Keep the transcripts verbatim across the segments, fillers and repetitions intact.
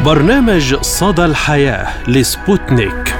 برنامج صدى الحياة لسبوتنيك.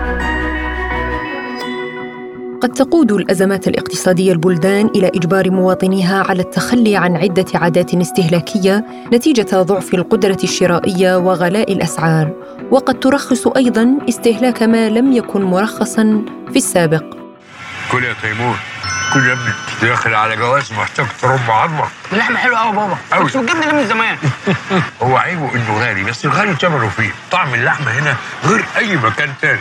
قد تقود الأزمات الاقتصادية البلدان إلى إجبار مواطنيها على التخلي عن عدة عادات استهلاكية نتيجة ضعف القدرة الشرائية وغلاء الأسعار، وقد ترخص أيضاً استهلاك ما لم يكن مرخصاً في السابق. كل يا تيمور، كل يا ابني، داخل على جواز محتاج تربى عظمك. اللحمة حلوة قوي بابا، كنت بتجيبني ليه من زمان؟ هو عيبه انه غالي، بس الغالي ثمنه فيه. طعم اللحمة هنا غير أي مكان تاني.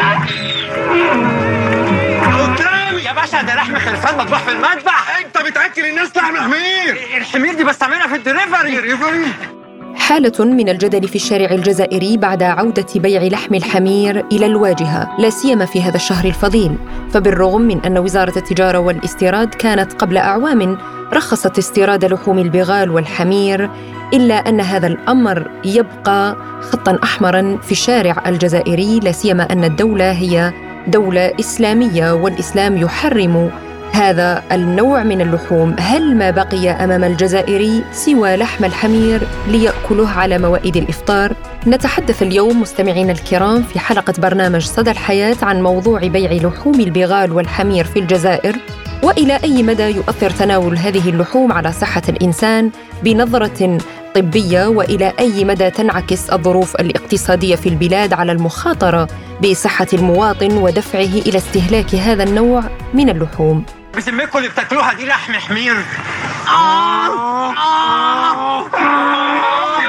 يا باشا ده لحم خرفان مطبوح في المذبح. انت بتاكل الناس لحم الحمير. الحمير دي بستعملها في الدليفري. حالة من الجدل في الشارع الجزائري بعد عودة بيع لحم الحمير إلى الواجهة، لا سيما في هذا الشهر الفضيل. فبالرغم من أن وزارة التجارة والاستيراد كانت قبل أعوام رخصت استيراد لحوم البغال والحمير، إلا أن هذا الأمر يبقى خطاً أحمراً في الشارع الجزائري، لا سيما أن الدولة هي دولة إسلامية والإسلام يحرم هذا النوع من اللحوم. هل ما بقي أمام الجزائري سوى لحم الحمير ليأكله على موائد الإفطار؟ نتحدث اليوم مستمعينا الكرام في حلقة برنامج صدى الحياة عن موضوع بيع لحوم البغال والحمير في الجزائر، وإلى أي مدى يؤثر تناول هذه اللحوم على صحة الإنسان بنظرة طبية، وإلى أي مدى تنعكس الظروف الاقتصادية في البلاد على المخاطرة بصحة المواطن ودفعه إلى استهلاك هذا النوع من اللحوم. بسميكوا اللي بتاكلوها دي لحم حمير. آه آه آه.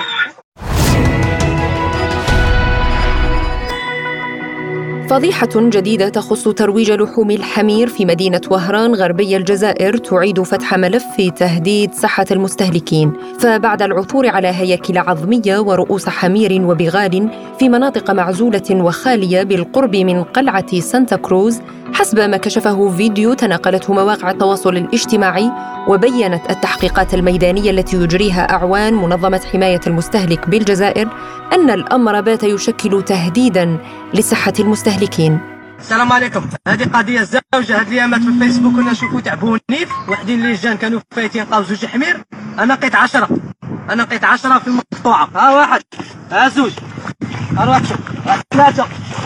فضيحة جديدة تخص ترويج لحوم الحمير في مدينة وهران غربي الجزائر تعيد فتح ملف تهديد صحة المستهلكين. فبعد العثور على هياكل عظمية ورؤوس حمير وبغال في مناطق معزولة وخالية بالقرب من قلعة سانتا كروز، حسب ما كشفه فيديو تناقلته مواقع التواصل الاجتماعي، وبيّنت التحقيقات الميدانية التي يجريها أعوان منظمة حماية المستهلك بالجزائر أن الأمر بات يشكل تهديداً لصحة المستهلكين. السلام عليكم. هذه قضية زوجة هاد الأيامات في الفيسبوك كنا نشوفوا تاع نيف وحدين اللي جان كانوا فايتين لقاو زوج حمير. أنا لقيت عشرة أنا لقيت عشرة في المقطوعة. ها واحد، ها زوج، ها واحد، ها ثلاثة.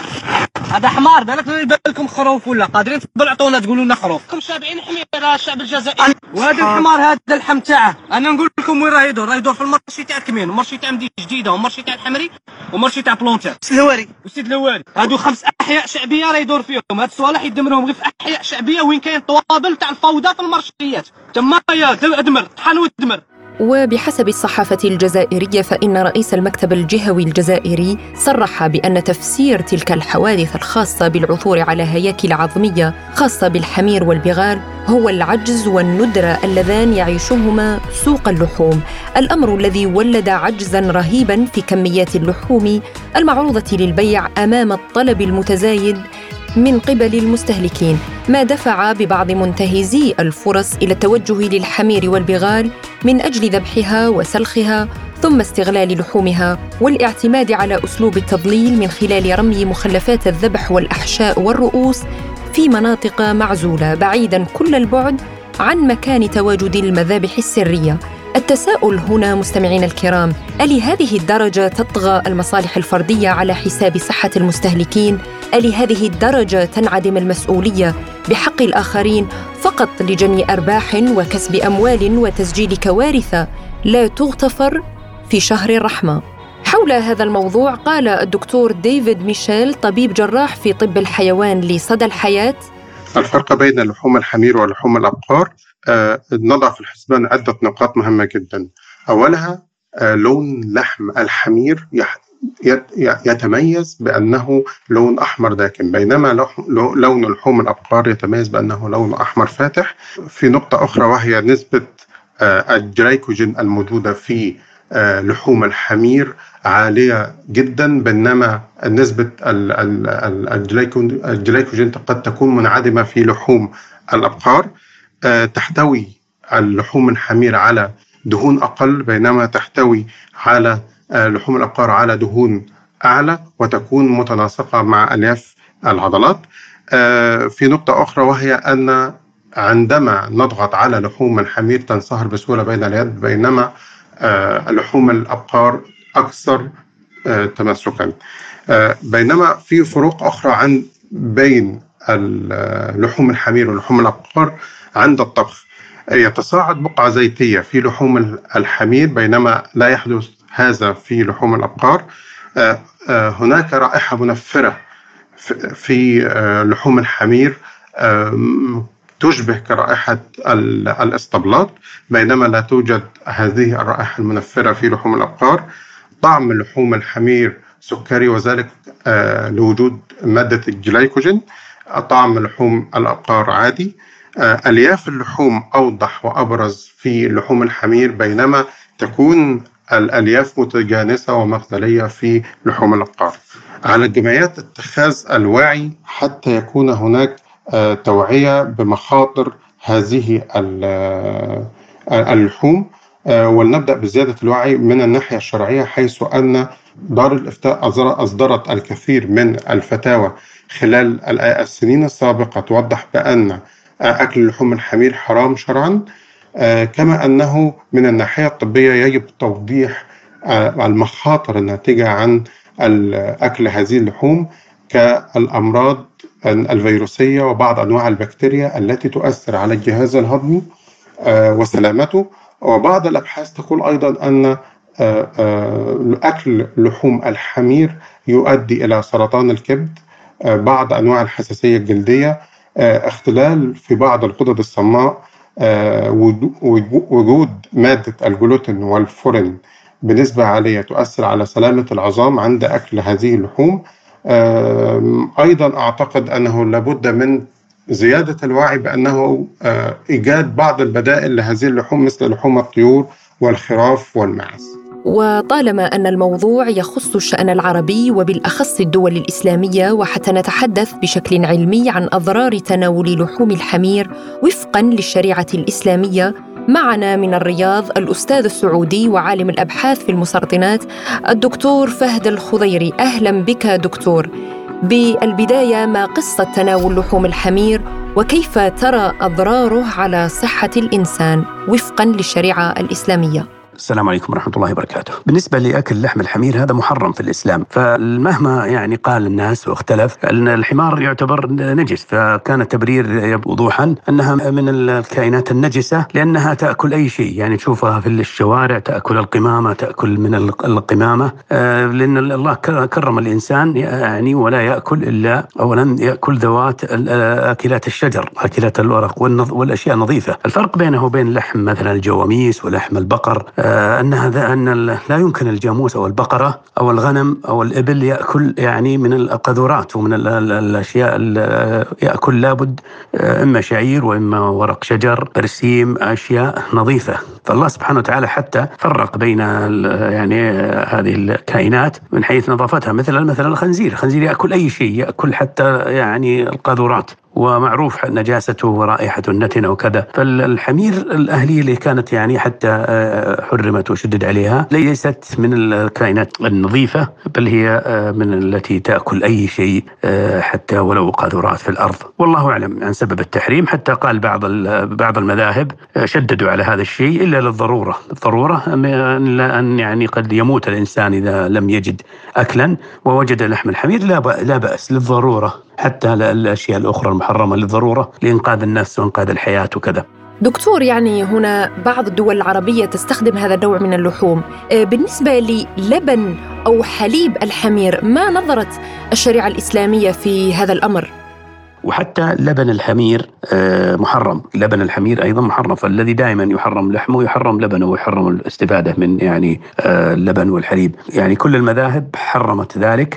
هذا حمار، بالك بالكم خروف ولا قادرين تبلعطونا تقولوا لنا خروف؟ كم سبعين حمير الشعب الجزائري. وهذا الحمار هذا اللحم تاعه انا نقول لكم وين راه يدور، راه يدور في المرشي تاع كمين ومرشي تاع مدينه جديده ومرشي تاع الحمري ومرشي تاع بلونتير سيد الهواري وسيد الهواري. هادو خمس احياء شعبيه راه يدور فيهم. هاد الصوالح يدمروهم غير في احياء شعبيه وين كاين طوابل تاع الفوضى في المرشيات. تما يا دمر طحن ودمر. وبحسب الصحافة الجزائرية فإن رئيس المكتب الجهوي الجزائري صرح بأن تفسير تلك الحوادث الخاصة بالعثور على هياكل عظمية خاصة بالحمير والبغال هو العجز والندرة اللذان يعيشهما سوق اللحوم، الأمر الذي ولد عجزاً رهيباً في كميات اللحوم المعروضة للبيع أمام الطلب المتزايد من قبل المستهلكين، ما دفع ببعض منتهزي الفرص إلى التوجه للحمير والبغال من أجل ذبحها وسلخها ثم استغلال لحومها والاعتماد على أسلوب التضليل من خلال رمي مخلفات الذبح والأحشاء والرؤوس في مناطق معزولة بعيداً كل البعد عن مكان تواجد المذابح السرية. التساؤل هنا مستمعين الكرام، ألهذه الدرجة تطغى المصالح الفردية على حساب صحة المستهلكين؟ ألهذه الدرجة تنعدم المسؤولية بحق الآخرين فقط لجني أرباح وكسب أموال وتسجيل كوارث لا تغتفر في شهر الرحمة؟ حول هذا الموضوع قال الدكتور ديفيد ميشيل طبيب جراح في طب الحيوان لصدى الحياة: الفرق بين لحوم الحمير ولحوم الأبقار آه، نضع في الحسبان عدة نقاط مهمة جدا. أولها آه، لون لحم الحمير يح... يتميز بأنه لون أحمر داكن، بينما لون لحوم الأبقار يتميز بأنه لون أحمر فاتح. في نقطة أخرى وهي نسبة الجلايكوجين الموجودة في لحوم الحمير عالية جدا، بينما نسبة الجلايكوجين قد تكون منعدمة في لحوم الأبقار. تحتوي اللحوم الحمير على دهون أقل، بينما تحتوي على لحوم الأبقار على دهون أعلى وتكون متناسقة مع ألياف العضلات. في نقطة أخرى وهي أن عندما نضغط على لحوم الحمير تنصهر بسهولة بين اليد، بينما لحوم الأبقار أكثر تماسكا. بينما في فروق أخرى عن بين اللحوم الحمير ولحوم الأبقار عند الطبخ. يتصاعد بقعة زيتية في لحوم الحمير بينما لا يحدث هذا في لحوم الأبقار. هناك رائحة منفرة في لحوم الحمير تشبه كرائحة الاسطبلات بينما لا توجد هذه الرائحة المنفرة في لحوم الأبقار. طعم لحوم الحمير سكري وذلك لوجود مادة الجلايكوجين. طعم لحوم الأبقار عادي. ألياف اللحوم أوضح وأبرز في لحوم الحمير بينما تكون الألياف متجانسة ومغزلية في لحوم الأبقار. على الجمعيات اتخاذ الوعي حتى يكون هناك توعية بمخاطر هذه اللحوم. ولنبدأ بزيادة الوعي من الناحية الشرعية، حيث أن دار الإفتاء أصدرت الكثير من الفتاوى خلال السنين السابقة توضح بأن أكل لحوم الحمير حرام شرعا، كما أنه من الناحية الطبية يجب توضيح المخاطر الناتجة عن أكل هذه اللحوم كالأمراض الفيروسية وبعض أنواع البكتيريا التي تؤثر على الجهاز الهضمي وسلامته. وبعض الأبحاث تقول أيضا أن أكل لحوم الحمير يؤدي إلى سرطان الكبد، بعض أنواع الحساسية الجلدية، اختلال في بعض الغدد الصماء، وجود مادة الجلوتين والفورين بنسبة عالية تؤثر على سلامة العظام عند أكل هذه اللحوم. أيضا أعتقد أنه لابد من زيادة الوعي بأنه إيجاد بعض البدائل لهذه اللحوم مثل لحوم الطيور والخراف والماعز. وطالما أن الموضوع يخص الشأن العربي وبالأخص الدول الإسلامية، وحتى نتحدث بشكل علمي عن أضرار تناول لحوم الحمير وفقاً للشريعة الإسلامية، معنا من الرياض الأستاذ السعودي وعالم الأبحاث في المسرطنات الدكتور فهد الخضيري. أهلاً بك دكتور. بالبداية، ما قصة تناول لحوم الحمير وكيف ترى أضراره على صحة الإنسان وفقاً للشريعة الإسلامية؟ السلام عليكم ورحمة الله وبركاته. بالنسبة لأكل لحم الحمير هذا محرم في الإسلام، فمهما يعني قال الناس واختلف أن الحمار يعتبر نجس، فكان التبرير وضوحا أنها من الكائنات النجسة لأنها تأكل أي شيء، يعني تشوفها في الشوارع تأكل القمامة، تأكل من القمامة، لأن الله كرم الإنسان يعني ولا يأكل إلا أولا يأكل ذوات أكلات الشجر، أكلات الورق والأشياء النظيفة. الفرق بينه وبين لحم مثلا الجواميس ولحم البقر أن هذا أن لا يمكن الجاموس أو البقرة أو الغنم أو الإبل يأكل يعني من القاذورات ومن الأشياء يأكل لابد إما شعير وإما ورق شجر، برسيم، أشياء نظيفة. فالله سبحانه وتعالى حتى فرق بين يعني هذه الكائنات من حيث نظافتها، مثل مثلا الخنزير، الخنزير يأكل أي شيء، يأكل حتى يعني القاذورات ومعروف نجاسته ورائحة النتن وكذا. فالحمير الأهلية اللي كانت يعني حتى حرمت وشدد عليها ليست من الكائنات النظيفة، بل هي من التي تأكل أي شيء حتى ولو قاذورات في الأرض. والله أعلم عن سبب التحريم، حتى قال بعض بعض المذاهب شددوا على هذا الشيء إلا للضرورة، الضرورة أن يعني قد يموت الإنسان إذا لم يجد أكلا ووجد لحم الحمير، لا بأس للضرورة، حتى الأشياء الأخرى المحرمة للضرورة لإنقاذ النفس وإنقاذ الحياة وكذا. دكتور، يعني هنا بعض الدول العربية تستخدم هذا النوع من اللحوم. بالنسبة للبن أو حليب الحمير، ما نظرت الشريعة الإسلامية في هذا الأمر؟ وحتى لبن الحمير محرم، لبن الحمير أيضا محرم، فالذي دائما يحرم لحمه يحرم لبنه ويحرم الاستفادة من يعني اللبن والحليب. يعني كل المذاهب حرمت ذلك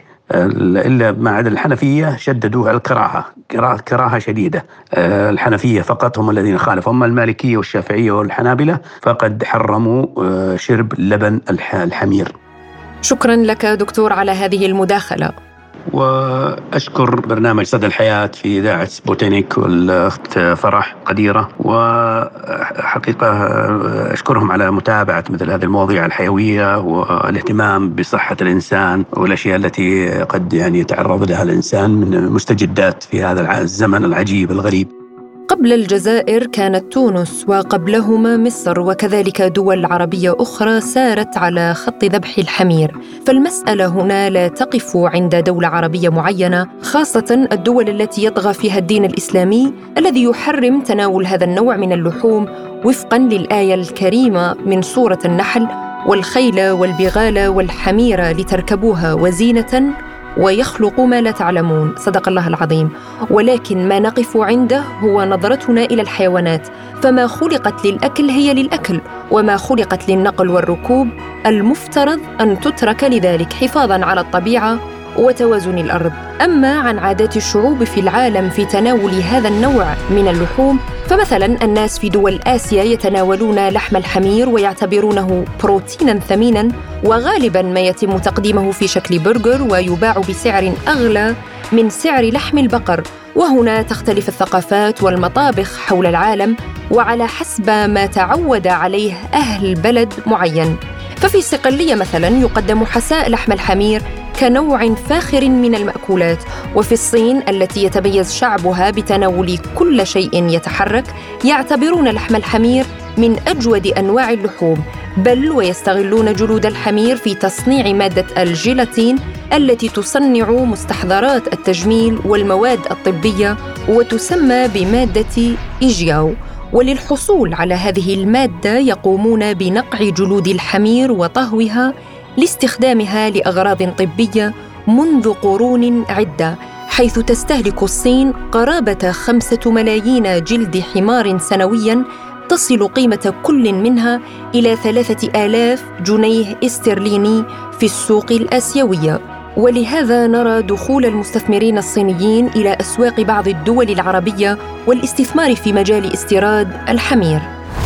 إلا ما عدا الحنفية شددوا على الكراهة، كراهة شديدة. الحنفية فقط هم الذين خالفوا، أما المالكية والشافعية والحنابلة فقد حرموا شرب لبن الحمير. شكرا لك دكتور على هذه المداخلة. وأشكر برنامج صدى الحياة في إذاعة سبوتينيك والأخت فرح قديرة، وحقيقة أشكرهم على متابعة مثل هذه المواضيع الحيوية والاهتمام بصحة الإنسان والأشياء التي قد يعني يتعرض لها الإنسان من مستجدات في هذا الزمن العجيب الغريب. قبل الجزائر كانت تونس، وقبلهما مصر، وكذلك دول عربية أخرى سارت على خط ذبح الحمير. فالمسألة هنا لا تقف عند دولة عربية معينة، خاصة الدول التي يطغى فيها الدين الإسلامي الذي يحرم تناول هذا النوع من اللحوم وفقاً للآية الكريمة من سورة النحل: والخيل والبغال والحمير لتركبوها وزينة ويخلق ما لا تعلمون. صدق الله العظيم. ولكن ما نقف عنده هو نظرتنا إلى الحيوانات، فما خلقت للأكل هي للأكل، وما خلقت للنقل والركوب المفترض أن تترك لذلك حفاظاً على الطبيعة وتوازن الأرض. أما عن عادات الشعوب في العالم في تناول هذا النوع من اللحوم، فمثلا الناس في دول آسيا يتناولون لحم الحمير ويعتبرونه بروتينا ثمينا، وغالبا ما يتم تقديمه في شكل برجر ويباع بسعر أغلى من سعر لحم البقر. وهنا تختلف الثقافات والمطابخ حول العالم وعلى حسب ما تعود عليه أهل بلد معين. ففي صقلية مثلا يقدم حساء لحم الحمير كنوع فاخر من المأكولات، وفي الصين التي يتميز شعبها بتناول كل شيء يتحرك يعتبرون لحم الحمير من أجود أنواع اللحوم، بل ويستغلون جلود الحمير في تصنيع مادة الجيلاتين التي تصنع مستحضرات التجميل والمواد الطبية وتسمى بمادة إيجياو. وللحصول على هذه المادة يقومون بنقع جلود الحمير وطهوها لاستخدامها لأغراض طبية منذ قرون عدة، حيث تستهلك الصين قرابة خمسة ملايين جلد حمار سنوياً، تصل قيمة كل منها إلى ثلاثة آلاف جنيه استرليني في السوق الآسيوية. ولهذا نرى دخول المستثمرين الصينيين إلى أسواق بعض الدول العربية والاستثمار في مجال استيراد الحمير.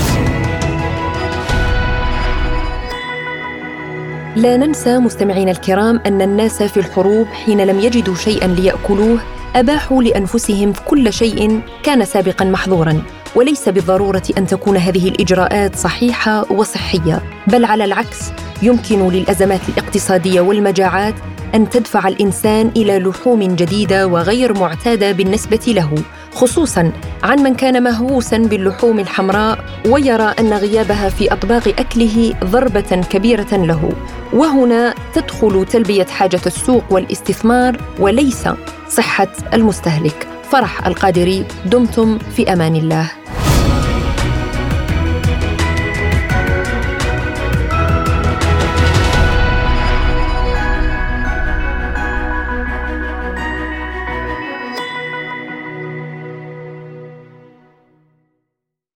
لا ننسى مستمعينا الكرام أن الناس في الحروب حين لم يجدوا شيئاً ليأكلوه أباحوا لأنفسهم كل شيء كان سابقاً محظوراً، وليس بالضرورة أن تكون هذه الإجراءات صحيحة وصحية، بل على العكس يمكن للأزمات الاقتصادية والمجاعات أن تدفع الإنسان إلى لحوم جديدة وغير معتادة بالنسبة له، خصوصاً عن من كان مهووساً باللحوم الحمراء ويرى أن غيابها في أطباق أكله ضربة كبيرة له. وهنا تدخل تلبية حاجة السوق والاستثمار وليس صحة المستهلك. فرح القادري، دمتم في أمان الله.